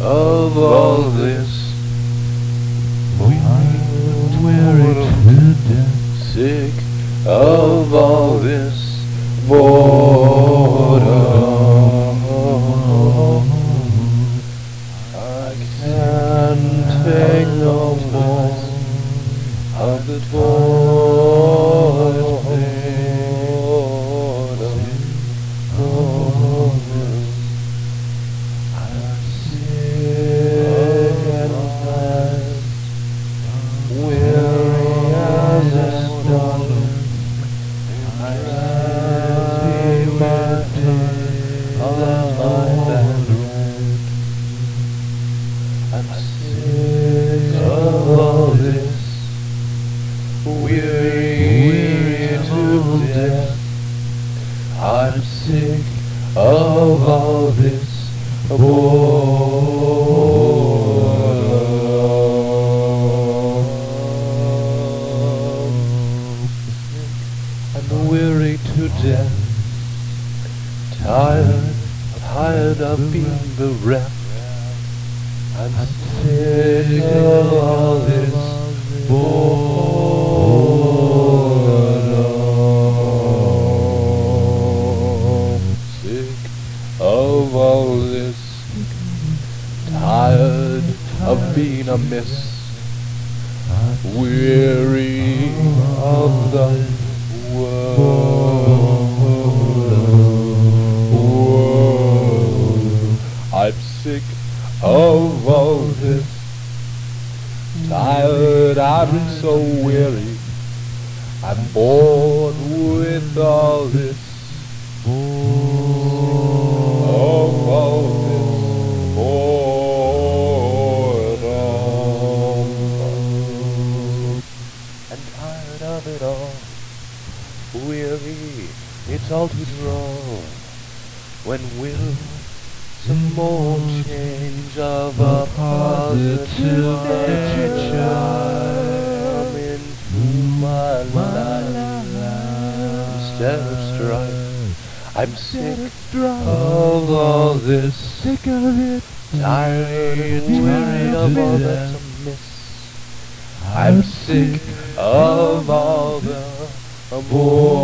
of all this. I'm weary to death. Sick of all this boredom. I can't take no more of the toil boredom. I'm sick and tired, weary as a stone. I see my days as my bad road. I'm sick of all this, weary to death. I'm sick of all this boredom. I'm weary to death, tired of being bereft. I'm sick of all this boredom. Sick of all this, tired of being a miss. Weary of the world. I'm sick of all this, tired, I'm so weary. I'm bored with all this, of all this boredom. I'm tired of it all, weary, it's all too droll. When will some more change of a positive nature come into my life instead of strife? I'm sick of all this, Sick of it. tired of all that's amiss. I'm sick of all the boredom.